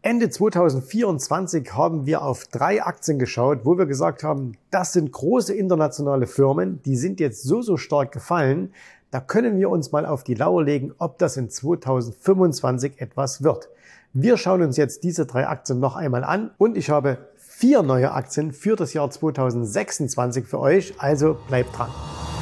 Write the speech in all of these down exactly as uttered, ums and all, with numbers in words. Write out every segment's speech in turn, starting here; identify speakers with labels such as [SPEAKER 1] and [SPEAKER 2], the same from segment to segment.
[SPEAKER 1] Ende zweitausendvierundzwanzig haben wir auf drei Aktien geschaut, wo wir gesagt haben, das sind große internationale Firmen, die sind jetzt so, so stark gefallen, da können wir uns mal auf die Lauer legen, ob das in zweitausendfünfundzwanzig etwas wird. Wir schauen uns jetzt diese drei Aktien noch einmal an und ich habe vier neue Aktien für das Jahr zweitausendsechsundzwanzig für euch, also bleibt dran.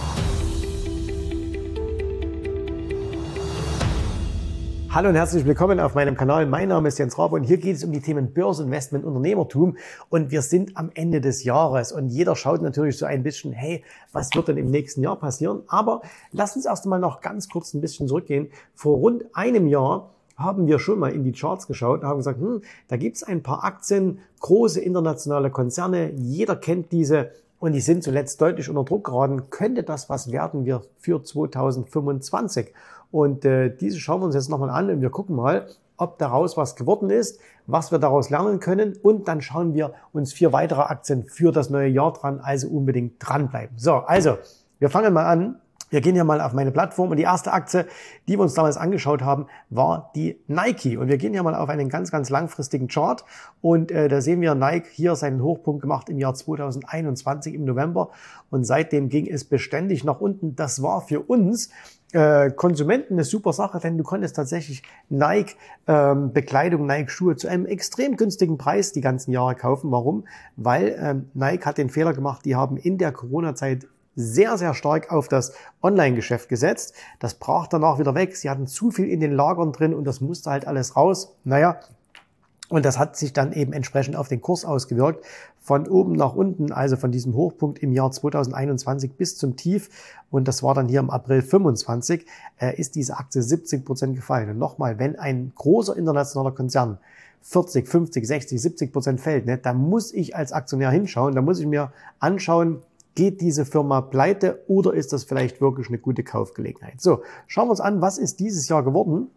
[SPEAKER 1] Hallo und herzlich willkommen auf meinem Kanal. Mein Name ist Jens Rabe und hier geht es um die Themen Börse, Investment, Unternehmertum und wir sind am Ende des Jahres und jeder schaut natürlich so ein bisschen, hey, was wird denn im nächsten Jahr passieren? Aber lasst uns erst einmal noch ganz kurz ein bisschen zurückgehen. Vor rund einem Jahr haben wir schon mal in die Charts geschaut und haben gesagt, hm, da gibt es ein paar Aktien, große internationale Konzerne, jeder kennt diese und die sind zuletzt deutlich unter Druck geraten. Könnte das was werden wir für zweitausendfünfundzwanzig? Und äh, diese schauen wir uns jetzt nochmal an und wir gucken mal, ob daraus was geworden ist, was wir daraus lernen können und dann schauen wir uns vier weitere Aktien für das neue Jahr dran, also unbedingt dranbleiben. So, also wir fangen mal an. Wir gehen hier mal auf meine Plattform und die erste Aktie, die wir uns damals angeschaut haben, war die Nike. Und wir gehen hier mal auf einen ganz, ganz langfristigen Chart und äh, da sehen wir Nike hier seinen Hochpunkt gemacht im Jahr zweitausendeinundzwanzig im November und seitdem ging es beständig nach unten. Das war für uns äh, Konsumenten eine super Sache, denn du konntest tatsächlich Nike ähm, Bekleidung, Nike Schuhe zu einem extrem günstigen Preis die ganzen Jahre kaufen. Warum? Weil ähm, Nike hat den Fehler gemacht, die haben in der Corona-Zeit sehr, sehr stark auf das Online-Geschäft gesetzt. Das brach danach wieder weg. Sie hatten zu viel in den Lagern drin und das musste halt alles raus. Naja, und das hat sich dann eben entsprechend auf den Kurs ausgewirkt. Von oben nach unten, also von diesem Hochpunkt im Jahr zweitausendeinundzwanzig bis zum Tief, und das war dann hier im April fünfundzwanzig, äh, ist diese Aktie siebzig Prozent gefallen. Und nochmal, wenn ein großer internationaler Konzern vierzig, fünfzig, sechzig, siebzig Prozent fällt, ne, da muss ich als Aktionär hinschauen, da muss ich mir anschauen, geht diese Firma pleite oder ist das vielleicht wirklich eine gute Kaufgelegenheit? So, schauen wir uns an, was ist dieses Jahr geworden?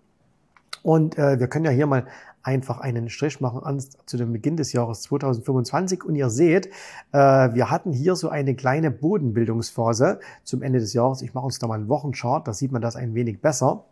[SPEAKER 1] Und äh, wir können ja hier mal einfach einen Strich machen an, zu dem Beginn des Jahres zweitausendfünfundzwanzig. Und ihr seht, äh, wir hatten hier so eine kleine Bodenbildungsphase zum Ende des Jahres. Ich mache uns da mal einen Wochenchart, da sieht man das ein wenig besser.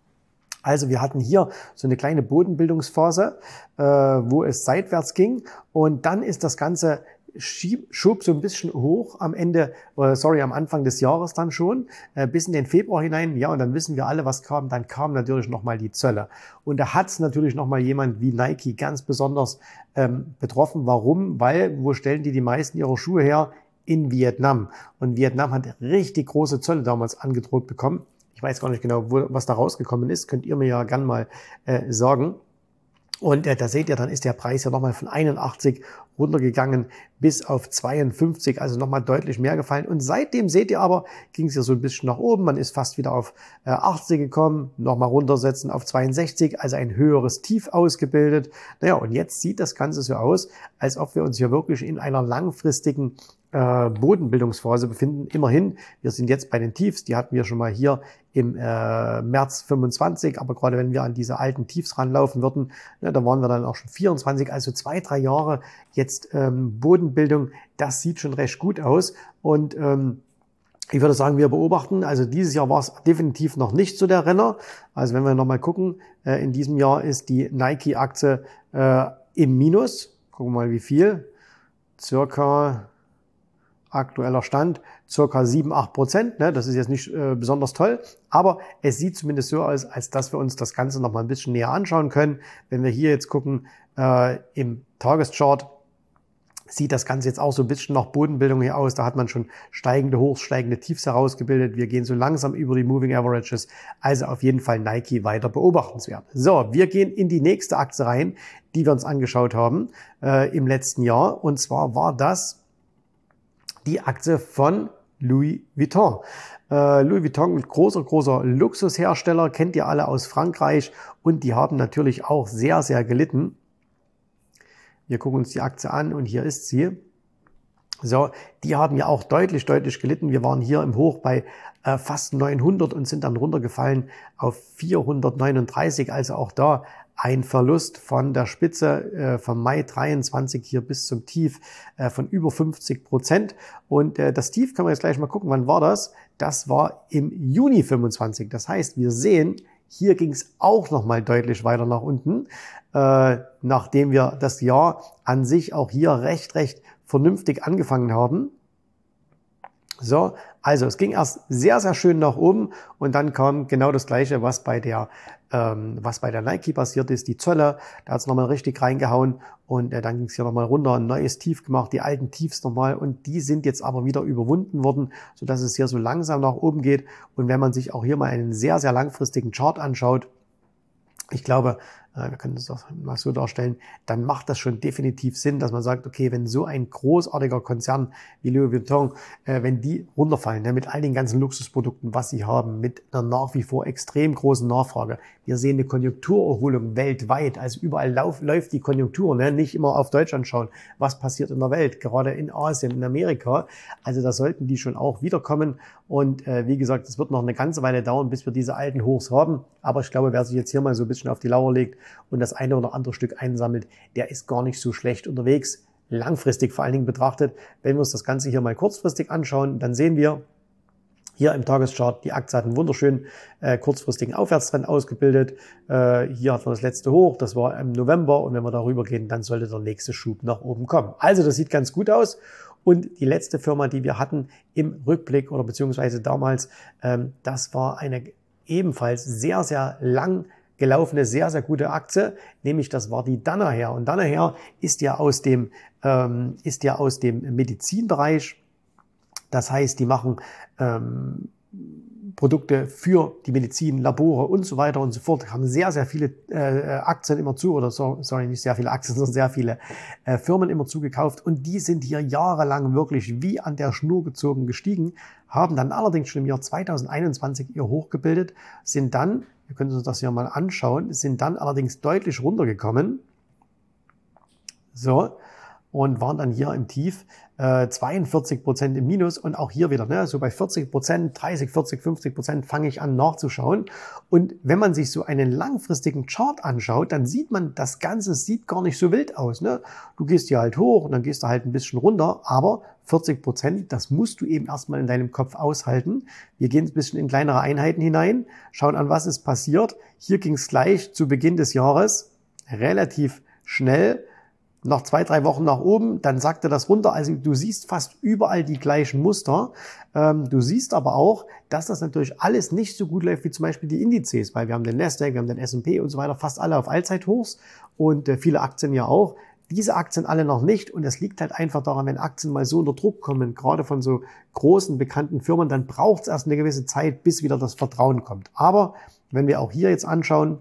[SPEAKER 1] Also wir hatten hier so eine kleine Bodenbildungsphase, äh, wo es seitwärts ging und dann ist das Ganze Schieb, schob so ein bisschen hoch am Ende, äh, sorry, am Anfang des Jahres dann schon, äh, bis in den Februar hinein. Ja, und dann wissen wir alle, was kam. Dann kamen natürlich nochmal die Zölle. Und da hat es natürlich nochmal jemand wie Nike ganz besonders ähm, betroffen. Warum? Weil, wo stellen die die meisten ihrer Schuhe her? In Vietnam. Und Vietnam hat richtig große Zölle damals angedroht bekommen. Ich weiß gar nicht genau, wo, was da rausgekommen ist. Könnt ihr mir ja gern mal äh, sagen. Und äh, da seht ihr, dann ist der Preis ja nochmal von einundachtzig runtergegangen bis auf zweiundfünfzig, also nochmal deutlich mehr gefallen. Und seitdem seht ihr aber, ging es ja so ein bisschen nach oben. Man ist fast wieder auf äh, achtzig gekommen, nochmal runtersetzen auf zweiundsechzig, also ein höheres Tief ausgebildet. Naja, und jetzt sieht das Ganze so aus, als ob wir uns hier wirklich in einer langfristigen äh, Bodenbildungsphase befinden. Immerhin, wir sind jetzt bei den Tiefs, die hatten wir schon mal hier im äh, März fünfundzwanzig, aber gerade wenn wir an diese alten Tiefs ranlaufen würden, ne, da waren wir dann auch schon vierundzwanzig, also zwei, drei Jahre jetzt ähm, Bodenbildung, das sieht schon recht gut aus und ähm, ich würde sagen, wir beobachten, also dieses Jahr war es definitiv noch nicht so der Renner, also wenn wir nochmal gucken, äh, in diesem Jahr ist die Nike-Aktie äh, im Minus, gucken wir mal wie viel, circa aktueller Stand, circa sieben, acht Prozent. Ne? Das ist jetzt nicht äh, besonders toll, aber es sieht zumindest so aus, als dass wir uns das Ganze noch mal ein bisschen näher anschauen können. Wenn wir hier jetzt gucken, äh, im Tageschart, sieht das Ganze jetzt auch so ein bisschen nach Bodenbildung hier aus. Da hat man schon steigende Hochs, steigende Tiefs herausgebildet. Wir gehen so langsam über die Moving Averages. Also auf jeden Fall Nike weiter beobachtenswert. So, wir gehen in die nächste Aktie rein, die wir uns angeschaut haben äh, im letzten Jahr. Und zwar war das die Aktie von Louis Vuitton. Äh, Louis Vuitton, großer, großer Luxushersteller, kennt ihr alle aus Frankreich und die haben natürlich auch sehr, sehr gelitten. Wir gucken uns die Aktie an und hier ist sie. So, die haben ja auch deutlich, deutlich gelitten. Wir waren hier im Hoch bei äh, fast neunhundert und sind dann runtergefallen auf vierhundertneununddreißig, also auch da ein Verlust von der Spitze äh, vom Mai dreiundzwanzig hier bis zum Tief äh, von über fünfzig Prozent. Und äh, das Tief können wir jetzt gleich mal gucken, wann war das? Das war im Juni fünfundzwanzig. Das heißt, wir sehen, Hier ging es auch nochmal deutlich weiter nach unten, äh, nachdem wir das Jahr an sich auch hier recht, recht vernünftig angefangen haben. So, also es ging erst sehr, sehr schön nach oben und dann kam genau das Gleiche, was bei der, ähm, was bei der Nike passiert ist, die Zölle. Da hat es nochmal richtig reingehauen und äh, dann ging es hier nochmal runter, ein neues Tief gemacht, die alten Tiefs nochmal und die sind jetzt aber wieder überwunden worden, sodass es hier so langsam nach oben geht. Und wenn man sich auch hier mal einen sehr, sehr langfristigen Chart anschaut, ich glaube, wir können das doch mal so darstellen, dann macht das schon definitiv Sinn, dass man sagt, okay, wenn so ein großartiger Konzern wie Louis Vuitton, äh, wenn die runterfallen, ne, mit all den ganzen Luxusprodukten, was sie haben, mit einer nach wie vor extrem großen Nachfrage. Wir sehen eine Konjunkturerholung weltweit, also überall lauf, läuft die Konjunktur, ne, nicht immer auf Deutschland schauen, was passiert in der Welt, gerade in Asien, in Amerika. Also da sollten die schon auch wiederkommen und äh, wie gesagt, es wird noch eine ganze Weile dauern, bis wir diese alten Hochs haben, aber ich glaube, wer sich jetzt hier mal so ein bisschen auf die Lauer legt und das eine oder andere Stück einsammelt, der ist gar nicht so schlecht unterwegs, langfristig vor allen Dingen betrachtet. Wenn wir uns das Ganze hier mal kurzfristig anschauen, dann sehen wir hier im Tageschart, die Aktie hat einen wunderschönen äh, kurzfristigen Aufwärtstrend ausgebildet. Äh, hier hat man das letzte Hoch, das war im November und wenn wir darüber gehen, dann sollte der nächste Schub nach oben kommen. Also das sieht ganz gut aus. Und die letzte Firma, die wir hatten im Rückblick oder beziehungsweise damals, ähm, das war eine ebenfalls sehr, sehr lang gelaufene, sehr, sehr gute Aktie, nämlich das war die Danaher. Und Danaher ist ja aus dem, ähm, ist ja aus dem Medizinbereich. Das heißt, die machen ähm, Produkte für die Medizin, Labore und so weiter und so fort. Haben sehr, sehr viele äh, Aktien immer zu, oder so, sorry, nicht sehr viele Aktien, sondern sehr viele äh, Firmen immer zugekauft. Und die sind hier jahrelang wirklich wie an der Schnur gezogen gestiegen, haben dann allerdings schon im Jahr zweitausendeinundzwanzig ihr Hoch gebildet, sind dann, wir können uns das hier mal anschauen, sind dann allerdings deutlich runtergekommen. So. Und waren dann hier im Tief äh, zweiundvierzig Prozent im Minus und auch hier wieder, ne, so bei vierzig Prozent, dreißig, vierzig, fünfzig Prozent fange ich an nachzuschauen. Und wenn man sich so einen langfristigen Chart anschaut, dann sieht man, das Ganze sieht gar nicht so wild aus. Ne? Du gehst hier halt hoch und dann gehst du halt ein bisschen runter, aber vierzig Prozent, das musst du eben erstmal in deinem Kopf aushalten. Wir gehen ein bisschen in kleinere Einheiten hinein, schauen an, was ist passiert. Hier ging es gleich zu Beginn des Jahres relativ schnell noch zwei, drei Wochen nach oben, dann sagte das runter. Also du siehst fast überall die gleichen Muster. Ähm, du siehst aber auch, dass das natürlich alles nicht so gut läuft wie zum Beispiel die Indizes, weil wir haben den Nasdaq, wir haben den S und P und so weiter, fast alle auf Allzeithochs und äh, viele Aktien ja auch. Diese Aktien alle noch nicht und das liegt halt einfach daran, wenn Aktien mal so unter Druck kommen, gerade von so großen, bekannten Firmen, dann braucht es erst eine gewisse Zeit, bis wieder das Vertrauen kommt. Aber wenn wir auch hier jetzt anschauen,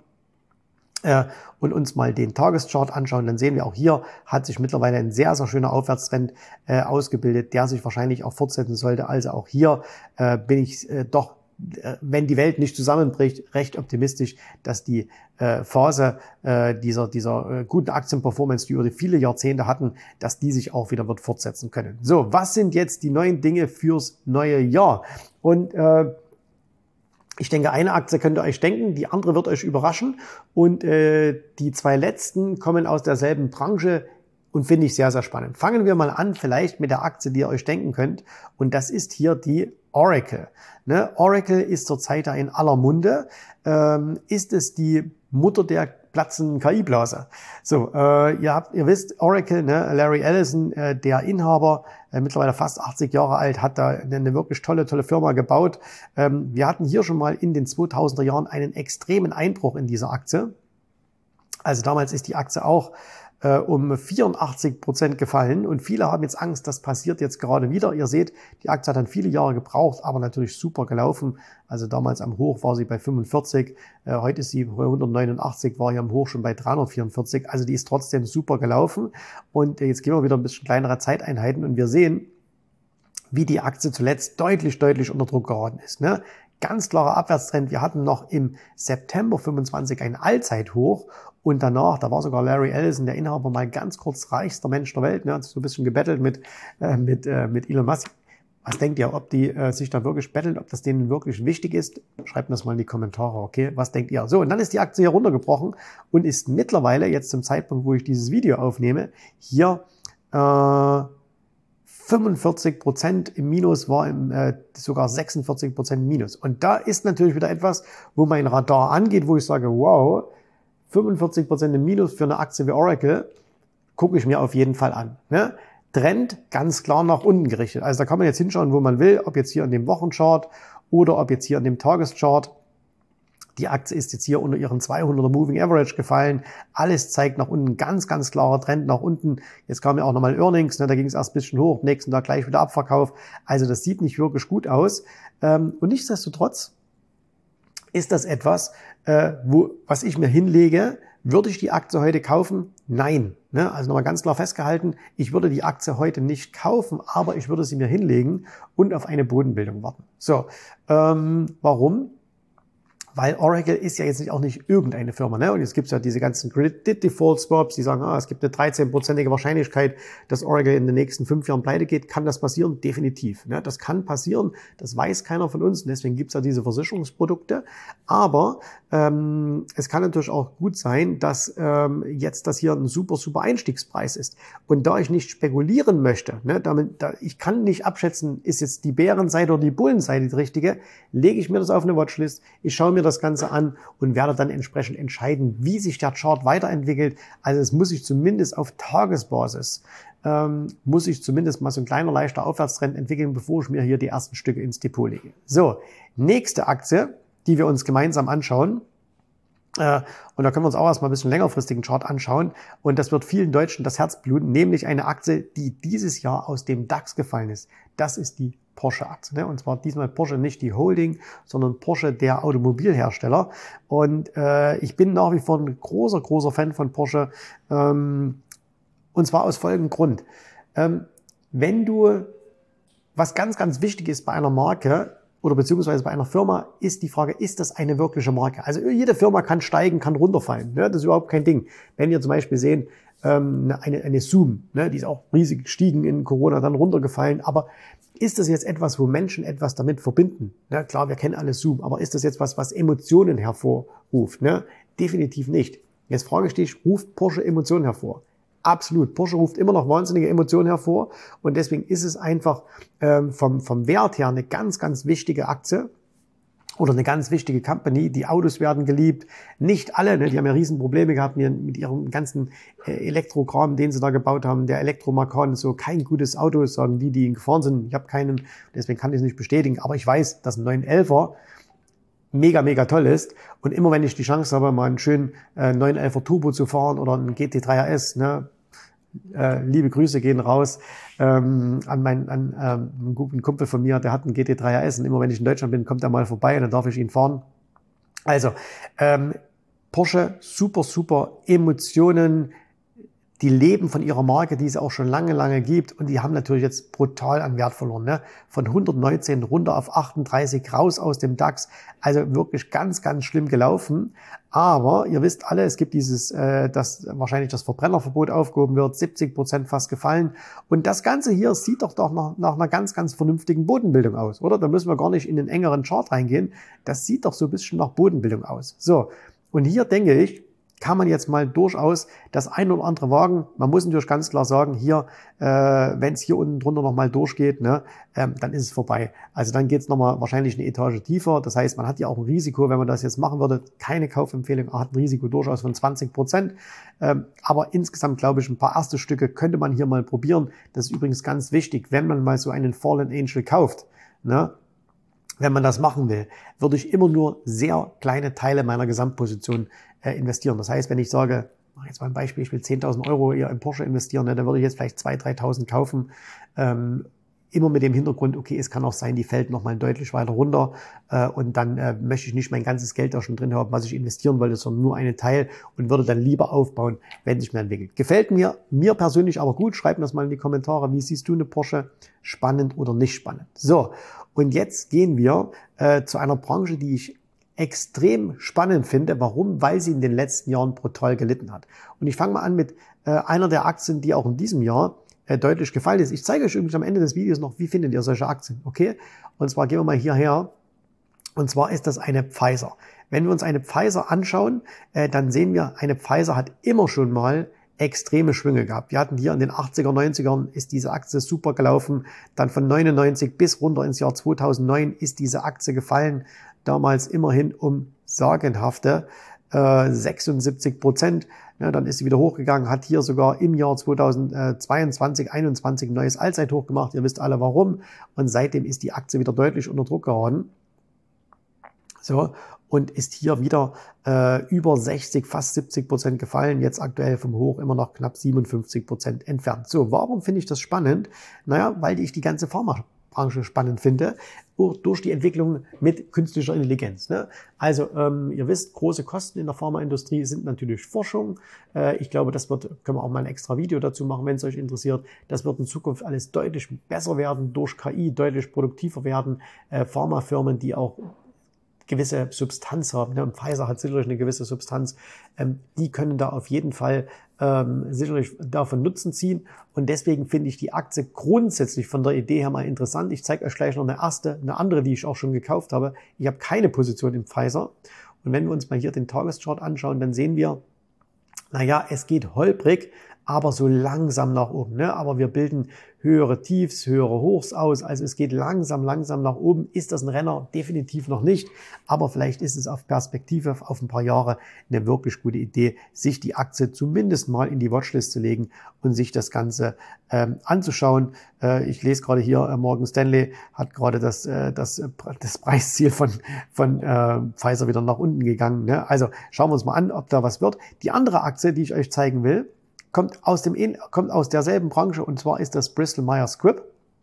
[SPEAKER 1] und uns mal den Tageschart anschauen, dann sehen wir auch hier hat sich mittlerweile ein sehr, sehr schöner Aufwärtstrend äh, ausgebildet, der sich wahrscheinlich auch fortsetzen sollte. Also auch hier äh, bin ich äh, doch, äh, wenn die Welt nicht zusammenbricht, recht optimistisch, dass die äh, Phase äh, dieser, dieser äh, guten Aktienperformance, die wir viele Jahrzehnte hatten, dass die sich auch wieder wird fortsetzen können. So, was sind jetzt die neuen Dinge fürs neue Jahr? Und äh, ich denke, eine Aktie könnt ihr euch denken, die andere wird euch überraschen. Und äh, die zwei letzten kommen aus derselben Branche und finde ich sehr, sehr spannend. Fangen wir mal an, vielleicht mit der Aktie, die ihr euch denken könnt. Und das ist hier die Oracle. Ne? Oracle ist zurzeit da in aller Munde. Ähm, ist es die Mutter der platzenden K I-Blase? So, äh, ihr habt, ihr wisst, Oracle, ne? Larry Ellison, äh, der Inhaber, äh, mittlerweile fast achtzig Jahre alt, hat da eine, eine wirklich tolle, tolle Firma gebaut. Ähm, wir hatten hier schon mal in den zweitausender Jahren einen extremen Einbruch in dieser Aktie. Also damals ist die Aktie auch äh, um vierundachtzig Prozent gefallen und viele haben jetzt Angst, das passiert jetzt gerade wieder. Ihr seht, die Aktie hat dann viele Jahre gebraucht, aber natürlich super gelaufen. Also damals am Hoch war sie bei fünfundvierzig, äh, heute ist sie bei hundertneunundachtzig, war hier am Hoch schon bei dreihundertvierundvierzig. Also die ist trotzdem super gelaufen und äh, jetzt gehen wir wieder ein bisschen kleinere Zeiteinheiten und wir sehen, wie die Aktie zuletzt deutlich, deutlich unter Druck geraten ist. Ne? Ganz klarer Abwärtstrend. Wir hatten noch im September fünfundzwanzig ein Allzeithoch und danach, da war sogar Larry Ellison, der Inhaber, mal ganz kurz reichster Mensch der Welt, ne, hat so ein bisschen gebettelt mit, äh, mit, äh, mit Elon Musk. Was denkt ihr, ob die äh, sich da wirklich betteln, ob das denen wirklich wichtig ist? Schreibt mir das mal in die Kommentare, okay? Was denkt ihr? So, und dann ist die Aktie hier runtergebrochen und ist mittlerweile, jetzt zum Zeitpunkt, wo ich dieses Video aufnehme, hier äh, fünfundvierzig Prozent im Minus, war im, äh, sogar sechsundvierzig Prozent im Minus. Und da ist natürlich wieder etwas, wo mein Radar angeht, wo ich sage, wow, fünfundvierzig Prozent im Minus für eine Aktie wie Oracle, gucke ich mir auf jeden Fall an. Ne? Trend ganz klar nach unten gerichtet. Also da kann man jetzt hinschauen, wo man will, ob jetzt hier in dem Wochenchart oder ob jetzt hier in dem Tageschart. Die Aktie ist jetzt hier unter ihren zweihunderter Moving Average gefallen. Alles zeigt nach unten, ganz, ganz klarer Trend nach unten. Jetzt kam ja auch nochmal Earnings, ne, da ging es erst ein bisschen hoch, nächsten Tag gleich wieder Abverkauf. Also das sieht nicht wirklich gut aus. Ähm, und nichtsdestotrotz ist das etwas, äh, wo, was ich mir hinlege. Würde ich die Aktie heute kaufen? Nein. Ne? Also nochmal ganz klar festgehalten, ich würde die Aktie heute nicht kaufen, aber ich würde sie mir hinlegen und auf eine Bodenbildung warten. So, ähm, warum? Weil Oracle ist ja jetzt nicht, auch nicht irgendeine Firma, ne? Und jetzt gibt's ja diese ganzen Credit Default Swaps, die sagen, ah, es gibt eine dreizehnprozentige Wahrscheinlichkeit, dass Oracle in den nächsten fünf Jahren pleite geht. Kann das passieren? Definitiv. Ne? Das kann passieren. Das weiß keiner von uns. Und deswegen gibt's ja diese Versicherungsprodukte. Aber ähm, es kann natürlich auch gut sein, dass ähm, jetzt das hier ein super, super Einstiegspreis ist. Und da ich nicht spekulieren möchte, ne, damit, da, ich kann nicht abschätzen, ist jetzt die Bärenseite oder die Bullenseite die richtige, lege ich mir das auf eine Watchlist. Ich schaue mir das Ganze an und werde dann entsprechend entscheiden, wie sich der Chart weiterentwickelt. Also es muss sich zumindest auf Tagesbasis, ähm, muss sich zumindest mal so ein kleiner, leichter Aufwärtstrend entwickeln, bevor ich mir hier die ersten Stücke ins Depot lege. So, nächste Aktie, die wir uns gemeinsam anschauen. Äh, und da können wir uns auch erstmal ein bisschen längerfristigen Chart anschauen. Und das wird vielen Deutschen das Herz bluten, nämlich eine Aktie, die dieses Jahr aus dem DAX gefallen ist. Das ist die Porsche-Aktie. Ne? Und zwar diesmal Porsche, nicht die Holding, sondern Porsche, der Automobilhersteller. Und äh, ich bin nach wie vor ein großer, großer Fan von Porsche. Ähm, und zwar aus folgendem Grund. Ähm, wenn du, was ganz, ganz wichtig ist bei einer Marke, oder beziehungsweise bei einer Firma, ist die Frage, ist das eine wirkliche Marke? Also jede Firma kann steigen, kann runterfallen. Ne? Das ist überhaupt kein Ding. Wenn wir zum Beispiel sehen, ähm, eine, eine Zoom, ne? Die ist auch riesig gestiegen in Corona, dann runtergefallen. Aber ist das jetzt etwas, wo Menschen etwas damit verbinden? Ne? Klar, wir kennen alle Zoom, aber ist das jetzt was, was Emotionen hervorruft? Ne? Definitiv nicht. Jetzt frage ich dich, ruft Porsche Emotionen hervor? Absolut. Porsche ruft immer noch wahnsinnige Emotionen hervor und deswegen ist es einfach ähm, vom, vom Wert her eine ganz, ganz wichtige Aktie oder eine ganz wichtige Company. Die Autos werden geliebt. Nicht alle, ne, die haben ja riesen Probleme gehabt mit ihrem ganzen äh, Elektrokram, den sie da gebaut haben. Der Elektromacan ist so kein gutes Auto, sagen die, die ihn gefahren sind. Ich habe keinen, deswegen kann ich es nicht bestätigen, aber ich weiß, dass ein neun elfer mega, mega toll ist. Und immer wenn ich die Chance habe, mal einen schönen äh, neun elfer Turbo zu fahren oder einen G T drei R S, ne, äh, liebe Grüße gehen raus ähm, an meinen an, ähm, einen guten Kumpel von mir, der hat einen G T drei R S und immer wenn ich in Deutschland bin, kommt er mal vorbei und dann darf ich ihn fahren. Also, ähm, Porsche, super, super Emotionen, die leben von ihrer Marke, die es auch schon lange, lange gibt. Und die haben natürlich jetzt brutal an Wert verloren. Ne? Von hundertneunzehn runter auf achtunddreißig, raus aus dem DAX. Also wirklich ganz, ganz schlimm gelaufen. Aber ihr wisst alle, es gibt dieses, äh, dass wahrscheinlich das Verbrennerverbot aufgehoben wird, siebzig Prozent fast gefallen. Und das Ganze hier sieht doch doch nach, nach einer ganz, ganz vernünftigen Bodenbildung aus, oder? Da müssen wir gar nicht in den engeren Chart reingehen. Das sieht doch so ein bisschen nach Bodenbildung aus. So, und hier denke ich, kann man jetzt mal durchaus das ein oder andere wagen. Man muss natürlich ganz klar sagen, hier, äh, wenn es hier unten drunter nochmal durchgeht, ne, ähm, dann ist es vorbei. Also dann geht es nochmal wahrscheinlich eine Etage tiefer. Das heißt, man hat ja auch ein Risiko, wenn man das jetzt machen würde. Keine Kaufempfehlung, hat ein Risiko durchaus von zwanzig Prozent. Ähm, aber insgesamt glaube ich, ein paar erste Stücke könnte man hier mal probieren. Das ist übrigens ganz wichtig, wenn man mal so einen Fallen Angel kauft, ne, wenn man das machen will, würde ich immer nur sehr kleine Teile meiner Gesamtposition äh, investieren. Das heißt, wenn ich sage, mach jetzt mal ein Beispiel, ich will zehntausend Euro hier in Porsche investieren, ne, dann würde ich jetzt vielleicht zweitausend, dreitausend kaufen. Ähm, immer mit dem Hintergrund, okay, es kann auch sein, die fällt nochmal deutlich weiter runter äh, und dann äh, möchte ich nicht mein ganzes Geld da schon drin haben, was ich investieren wollte, sondern nur einen Teil und würde dann lieber aufbauen, wenn sich mehr entwickelt. Gefällt mir, mir persönlich aber gut. Schreib mir das mal in die Kommentare. Wie siehst du eine Porsche? Spannend oder nicht spannend? So, und jetzt gehen wir äh, zu einer Branche, die ich extrem spannend finde. Warum? Weil sie in den letzten Jahren brutal gelitten hat. Und ich fange mal an mit äh, einer der Aktien, die auch in diesem Jahr äh, deutlich gefallen ist. Ich zeige euch übrigens am Ende des Videos noch, wie findet ihr solche Aktien, okay? Und zwar gehen wir mal hierher. Und zwar ist das eine Pfizer. Wenn wir uns eine Pfizer anschauen, äh, dann sehen wir, eine Pfizer hat immer schon mal extreme Schwünge gehabt. Wir hatten hier in den achtziger, neunzigern ist diese Aktie super gelaufen. Dann von neunundneunzig bis runter ins Jahr zweitausendneun ist diese Aktie gefallen. Damals immerhin um sagenhafte äh, sechsundsiebzig Prozent. Ja, dann ist sie wieder hochgegangen, hat hier sogar im Jahr zweitausendzweiundzwanzig, einundzwanzig ein neues Allzeithoch gemacht. Ihr wisst alle warum. Und seitdem ist die Aktie wieder deutlich unter Druck geraten. So, und ist hier wieder äh, über sechzig, fast siebzig Prozent gefallen. Jetzt aktuell vom Hoch immer noch knapp siebenundfünfzig Prozent entfernt. So, warum finde ich das spannend? Naja, weil ich die ganze Pharmabranche spannend finde, durch die Entwicklung mit künstlicher Intelligenz. Ne? Also ähm, ihr wisst, große Kosten in der Pharmaindustrie sind natürlich Forschung. Äh, ich glaube, das wird, können wir auch mal ein extra Video dazu machen, wenn es euch interessiert. Das wird in Zukunft alles deutlich besser werden, durch K I deutlich produktiver werden. Äh, Pharmafirmen, die auch gewisse Substanz haben, ne? Und Pfizer hat sicherlich eine gewisse Substanz, ähm, die können da auf jeden Fall ähm, sicherlich davon Nutzen ziehen. Und deswegen finde ich die Aktie grundsätzlich von der Idee her mal interessant. Ich zeige euch gleich noch eine erste, eine andere, die ich auch schon gekauft habe. Ich habe keine Position in Pfizer. Und wenn wir uns mal hier den Tageschart anschauen, dann sehen wir, naja, es geht holprig, aber so langsam nach oben. Ne? Aber wir bilden höhere Tiefs, höhere Hochs aus. Also es geht langsam, langsam nach oben. Ist das ein Renner? Definitiv noch nicht. Aber vielleicht ist es auf Perspektive, auf ein paar Jahre eine wirklich gute Idee, sich die Aktie zumindest mal in die Watchlist zu legen und sich das Ganze ähm, anzuschauen. Äh, ich lese gerade hier, äh, Morgan Stanley hat gerade das, äh, das, äh, das Preisziel von, von äh, Pfizer wieder nach unten gegangen. Ne? Also schauen wir uns mal an, ob da was wird. Die andere Aktie, die ich euch zeigen will, kommt aus dem kommt aus derselben Branche, und zwar ist das Bristol Myers Squibb.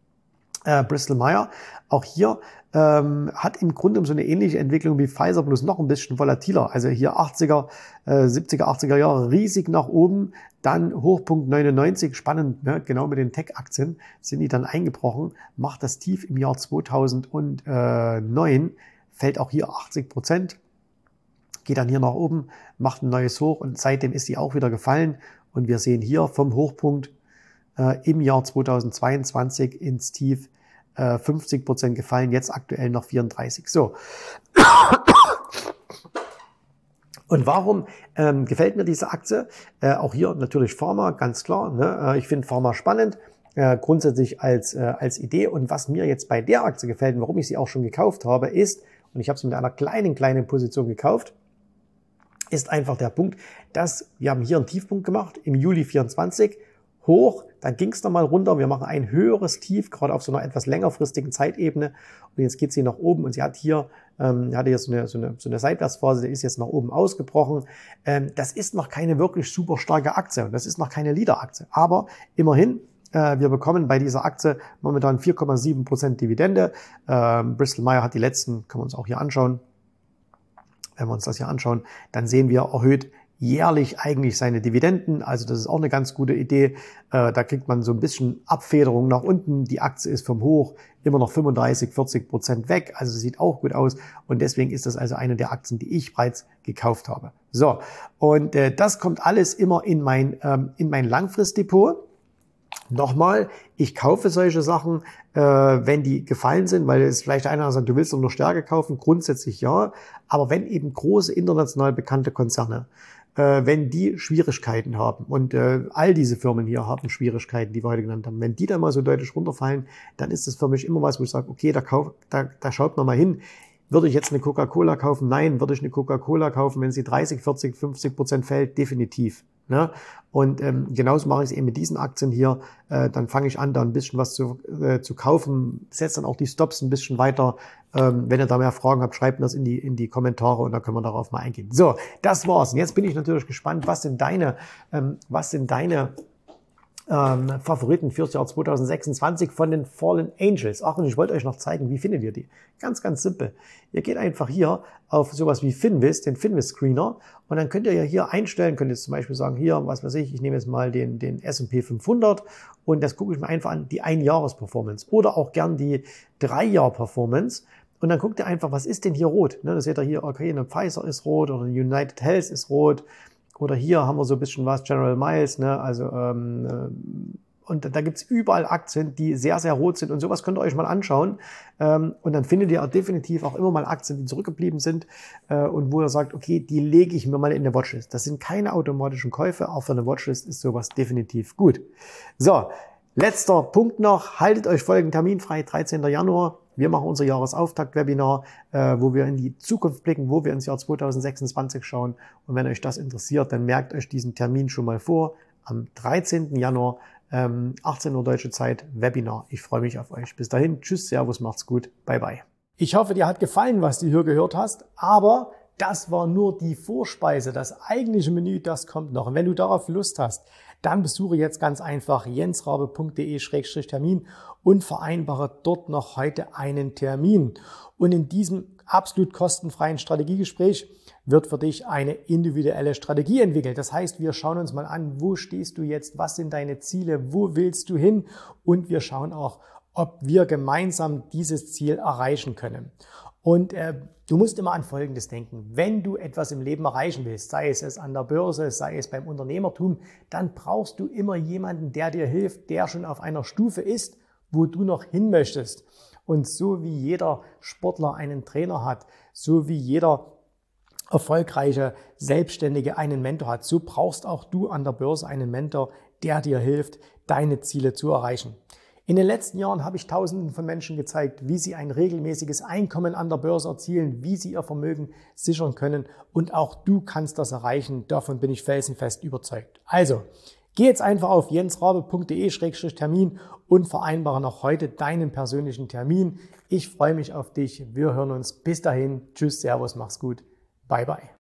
[SPEAKER 1] Äh, Bristol Myers, auch hier ähm, hat im Grunde so eine ähnliche Entwicklung wie Pfizer, bloß noch ein bisschen volatiler. Also hier achtziger, äh, siebziger, achtziger Jahre riesig nach oben, dann Hochpunkt neunundneunzig, spannend, ne? Genau mit den Tech-Aktien sind die dann eingebrochen, macht das Tief im Jahr zweitausendneun, fällt auch hier achtzig Prozent, geht dann hier nach oben, macht ein neues Hoch und seitdem ist die auch wieder gefallen. Und wir sehen hier vom Hochpunkt äh, im Jahr zweitausendzweiundzwanzig ins Tief äh, fünfzig Prozent gefallen, jetzt aktuell noch vierunddreißig. So. Und warum ähm, gefällt mir diese Aktie? Äh, auch hier natürlich Pharma, ganz klar. Ne? Äh, ich finde Pharma spannend, äh, grundsätzlich als, äh, als Idee. Und was mir jetzt bei der Aktie gefällt und warum ich sie auch schon gekauft habe, ist, und ich habe sie mit einer kleinen, kleinen Position gekauft, ist einfach der Punkt, dass wir haben hier einen Tiefpunkt gemacht im Juli vierundzwanzig, hoch, dann ging es nochmal runter, wir machen ein höheres Tief, gerade auf so einer etwas längerfristigen Zeitebene und jetzt geht sie nach oben und sie hat hier, ähm, hatte hier so eine, so eine, so eine Seitwärtsphase, die ist jetzt nach oben ausgebrochen. Ähm, das ist noch keine wirklich super starke Aktie und das ist noch keine Leader-Aktie, aber immerhin, äh, wir bekommen bei dieser Aktie momentan vier Komma sieben Prozent Dividende. Ähm, Bristol Myers hat die letzten, können wir uns auch hier anschauen, wenn wir uns das hier anschauen, dann sehen wir erhöht jährlich eigentlich seine Dividenden. Also das ist auch eine ganz gute Idee. Äh, da kriegt man so ein bisschen Abfederung nach unten. Die Aktie ist vom Hoch immer noch fünfunddreißig, vierzig Prozent weg. Also sieht auch gut aus. Und deswegen ist das also eine der Aktien, die ich bereits gekauft habe. So, und äh, das kommt alles immer in mein, ähm, in mein Langfristdepot. Nochmal, ich kaufe solche Sachen, äh, wenn die gefallen sind, weil es vielleicht einer sagt, du willst doch nur Stärke kaufen, grundsätzlich ja, aber wenn eben große international bekannte Konzerne, äh, wenn die Schwierigkeiten haben und äh, all diese Firmen hier haben Schwierigkeiten, die wir heute genannt haben, wenn die dann mal so deutlich runterfallen, dann ist das für mich immer was, wo ich sage, okay, da, kauf, da, da schaut man mal hin. Würde ich jetzt eine Coca-Cola kaufen? Nein. Würde ich eine Coca-Cola kaufen, wenn sie dreißig, vierzig, fünfzig Prozent fällt? Definitiv. Ne? Und ähm, genauso mache ich es eben mit diesen Aktien hier. Äh, dann fange ich an, da ein bisschen was zu, äh, zu kaufen, setze dann auch die Stops ein bisschen weiter. Ähm, wenn ihr da mehr Fragen habt, schreibt mir das in die, in die Kommentare und dann können wir darauf mal eingehen. So, das war's. Und jetzt bin ich natürlich gespannt, was sind deine, ähm, was sind deine Ähm, Favoriten fürs Jahr zweitausendsechsundzwanzig von den Fallen Angels. Ach, und ich wollte euch noch zeigen, wie findet ihr die? Ganz, ganz simpel. Ihr geht einfach hier auf sowas wie Finviz, den Finviz Screener, und dann könnt ihr ja hier einstellen, könnt ihr zum Beispiel sagen, hier, was weiß ich, ich nehme jetzt mal den, den S und P fünfhundert und das gucke ich mir einfach an, die Ein-Jahres-Performance oder auch gern die Drei-Jahr-Performance. Und dann guckt ihr einfach, was ist denn hier rot? Ne, das seht ihr hier, okay, eine Pfizer ist rot oder eine United Health ist rot. Oder hier haben wir so ein bisschen was, General Miles, ne? Also ähm, und da gibt's überall Aktien, die sehr, sehr rot sind und sowas könnt ihr euch mal anschauen. Und dann findet ihr definitiv auch immer mal Aktien, die zurückgeblieben sind und wo ihr sagt, okay, die lege ich mir mal in eine Watchlist. Das sind keine automatischen Käufe, auch für eine Watchlist ist sowas definitiv gut. So, letzter Punkt noch, haltet euch folgenden Termin frei, dreizehnten Januar. Wir machen unser Jahresauftakt-Webinar, äh, wo wir in die Zukunft blicken, wo wir ins Jahr zweitausendsechsundzwanzig schauen. Und wenn euch das interessiert, dann merkt euch diesen Termin schon mal vor. Am dreizehnten Januar, ähm, achtzehn Uhr deutsche Zeit, Webinar. Ich freue mich auf euch. Bis dahin, tschüss, servus, macht's gut, bye bye. Ich hoffe, dir hat gefallen, was du hier gehört hast, aber das war nur die Vorspeise. Das eigentliche Menü, das kommt noch. Und wenn du darauf Lust hast, dann besuche jetzt ganz einfach jensrabe punkt de Schrägstrich Termin und vereinbare dort noch heute einen Termin. Und in diesem absolut kostenfreien Strategiegespräch wird für dich eine individuelle Strategie entwickelt. Das heißt, wir schauen uns mal an, wo stehst du jetzt, was sind deine Ziele, wo willst du hin? Und wir schauen auch, ob wir gemeinsam dieses Ziel erreichen können. Und äh, du musst immer an Folgendes denken. Wenn du etwas im Leben erreichen willst, sei es es an der Börse, sei es beim Unternehmertum, dann brauchst du immer jemanden, der dir hilft, der schon auf einer Stufe ist, wo du noch hin möchtest. Und so wie jeder Sportler einen Trainer hat, so wie jeder erfolgreiche Selbstständige einen Mentor hat, so brauchst auch du an der Börse einen Mentor, der dir hilft, deine Ziele zu erreichen. In den letzten Jahren habe ich Tausenden von Menschen gezeigt, wie sie ein regelmäßiges Einkommen an der Börse erzielen, wie sie ihr Vermögen sichern können und auch du kannst das erreichen. Davon bin ich felsenfest überzeugt. Also, geh jetzt einfach auf jensrabe punkt de Schrägstrich Termin und vereinbare noch heute deinen persönlichen Termin. Ich freue mich auf dich. Wir hören uns. Bis dahin. Tschüss, servus, mach's gut. Bye, bye.